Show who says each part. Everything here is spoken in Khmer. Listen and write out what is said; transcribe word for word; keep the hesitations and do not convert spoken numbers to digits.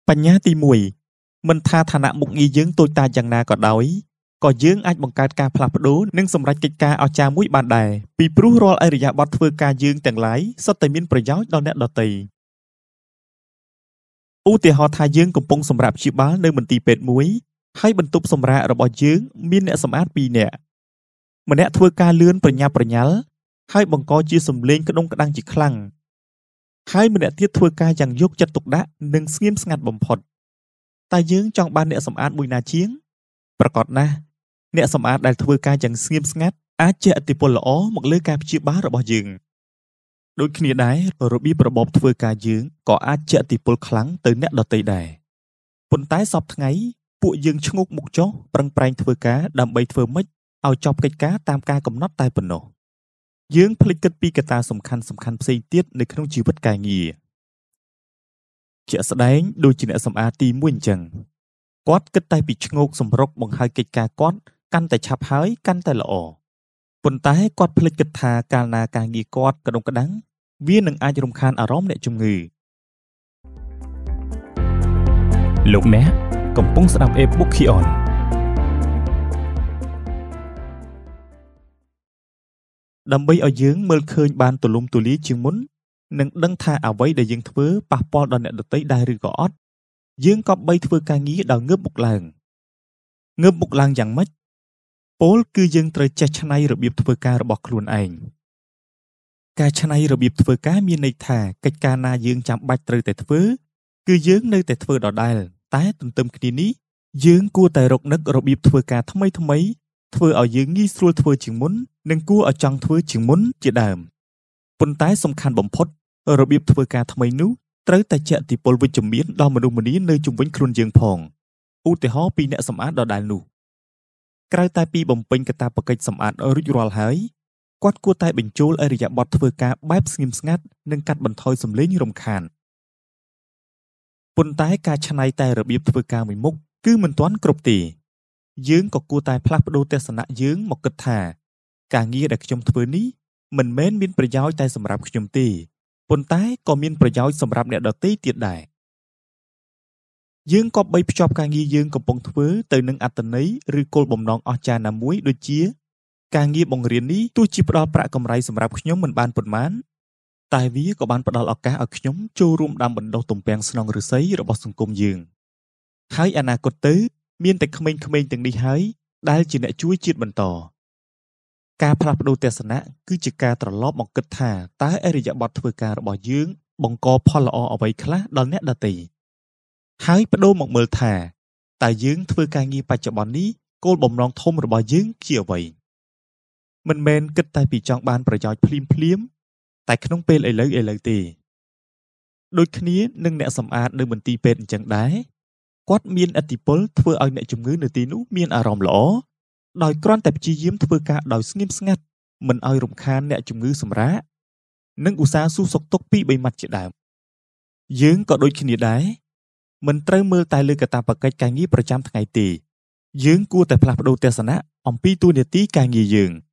Speaker 1: បញ្ញាទីមួយមិនថាឋានៈមុខងារយើងតូចតាចយ៉ាងណាក៏ដោយក៏យើងអាចបង្កើតការផ្លាស់ប្ដូរនិងសម្រេចកិច្ចការអស្ចារ្យមួយបានដែរពីព្រោះរាល់អរិយាប័ត្រធ្វើការយើងទាំងឡាយសុទ្ធតែមានប្រយោជន៍ដល់អ្នកដទៃឧទាហរណ៍ថាយើងកំពុងសម្រាប់ព្យាបាលនៅមន្ទីរពេទ្យមួយហើយបន្ទប់សម្រាករបស់យើងមានអ្នកសម្អាតពីរនាក់ម្នាក់ធ្វើការលឿនប្រញាប់ប្រញាល់ហើយបង្កជាសម្លេងក្តុងក្តាំងជាខ្លាំងហើយម្នាក់ទៀតធ្វើការយ៉ាងយកចិត្តទុកដាក់និងស្ងៀមស្ងាត់បំផុតតែយើងចង់បានអ្នកសម្អាតមួយណាជាងប្រកបណាស់អ្នកសម្អាតដែលធ្វើការយ៉ាងស្ងៀមស្ងាត់អាចជះឥទ្ធិពលល្អមកលើការព្យាបាលរបស់យើងដូចគ្នាដែររបៀបរបបធ្វើការយើងក៏អាចជះឥទ្ធិពលខ្លាំងទៅអ្នកដទៃដែរប៉ុន្តែសពថ្ងៃពួកយើងឈ្ងោកមុខចុះប្រឹងប្រែងធ្វើការដើម្បីធ្វើម៉េចឲ្យចប់កិច្ចការតាមការកំណត់តែប៉ុណ្ណោះយើងភ្លេចគិតពីកត្តាសំខាន់សំខាន់ផ្សេងទៀតនៅក្នុងជីវិតការងារជាក់ស្ដែងដូចជាអ្នកសម្អាតទីមួយអញ្ចឹងគាត់គិតតែពីឈ្ងោកសម្រុកបង្ហើយកិច្ចការគាត់កាន់តែឆាប់ហើយកាន់តែល្អប៉ុន្តែគាត់ភ្លេចគិតថាកាលណាការងារគាត់ក្តុងក្តាំងវានឹងអាចរំខានអារម្មណ៍អ្នកជំងឺលោកអ្នកកំពុងស្ដាប់ e-book Kion ដើម្បីឲ្យយើងមើលឃើញបានទូលំទូលាយជាងមុននិងដឹងថាអ្វីដែលយើងធ្វើប៉ះពាល់ដល់អ្នកដទៃដែរឬក៏អត់យើងក៏បីធ្វើការងារដោយងើបមុខឡើងងើបមុខឡើងយ៉ាងម៉េចពោលគឺយើងត្រូវចេះច្នៃរបៀបធ្វើការរបស់ខ្លួនឯងការច្នៃរបៀបធ្វើការមានន័យថាកិច្ចការណាយើងចាំបាច់ត្រូវតែធ្វើគឺយើងនៅតែធ្វើដដែលតែទន្ទឹមគ្នានេះយើងគួរតែរកនឹករបៀបធ្វើការថ្មីថ្មីធ្វើឲ្យយើងងាយស្រួលធ្វើជាងមុននិងគួរឲ្យចង់ធ្វើជាងមុនជាដើមប៉ុន្តែសំខាន់បំផុតរបៀបធ្វើការថ្មីនោះត្រូវតែជះឥទ្ធិពលវិជ្ជមានដល់មនុស្សម្នានៅជុំវិញខ្លួនយើងផងឧទាហរណ៍ពីអ្នកសម្អាតដដែលនោះក្រៅតែពីបំពេញកាតព្វកិច្ចសម្អាតរួចរាល់ហើយគាត់គួរតែបញ្ចូលអរិយាប័ត្រធ្វើការបែបស្ងៀមស្ងាត់និងកាត់បន្ថយសំឡេងរំខានប៉ុន្តែការច្នៃតែរបៀបធ្វើការមួយមុខគឺមិនទាន់គ្រប់ទេយើងក៏គួរតែផ្លាស់ប្ដូរទស្សនៈយើងមកគិតថាការងារដែលខ្ញុំធ្វើនេះមិនមែនមានប្រយោជន៍តែសម្រាប់ខ្ញុំទេប៉ុន្តែក៏មានប្រយោជន៍សម្រាប់អ្នកដទៃទៀតដែរយើងក៏បីភ្ជាប់ការងារយើងកំពុងធ្វើទៅនឹងអត្ថន័យឬគោលបំណងអស្ចារ្យណាមួយដូចជាការងារបង្រៀននេះទោះជាផ្ដល់ប្រាក់កម្រៃសម្រាប់ខ្ញុំមិនបានប៉ុន្មានតែវាក៏បានផ្ដល់ឱកាសឲ្យខ្ញុំចូលរួមដាំបណ្ដុះទំពាំងស្នងឫស្សីរបស់សង្គមយើងហើយអនាគតទៅមានតែក្មេងៗទាំងនេះហើយដែលជាអ្នកជួយជាតិបន្តការផ្លាស់ប្ដូរទស្សនៈគឺជាការត្រឡប់មកគិតថាតើអរិយាប័ត្រធ្វើការរបស់យើងបង្កផលល្អអ្វីខ្លះដល់អ្នកដទៃហើយបដូរមកមើលថាតើយើងធ្វើការងារបច្ចុប្បន្ននេះគោលបំណងធំរបស់យើងជាអ្វីមិនមែនគិតតែពីចង់បានប្រយោជន៍ភ្លាមភ្លាមតែក្នុងពេលឥឡូវឥឡូវទេដូចគ្នានឹងអ្នកសម្អាតនៅមន្ទីរពេទ្យអញ្ចឹងដែរគាត់មានឥទ្ធិពលធ្វើឲ្យអ្នកជំងឺនៅទីនោះមានអារម្មណ៍ល្អដោយគ្រាន់តែព្យាយាមធ្វើការដោយស្ងៀមស្ងាត់មិនឲ្យរំខានអ្នកជំងឺសម្រាកនិងឧស្សាហ៍សួរសុខទុក្ខពីបីម៉ាត់ជាដើមយើងក៏ដូចគ្នាដែរមិនត្រូវមើលតែលើកាតព្វកិច្ចការងារប្រចាំថ្ងៃទេយើងគួរតែផ្លាស់ប្ដូរទស្សនៈអំពីតួនាទីការងារយើង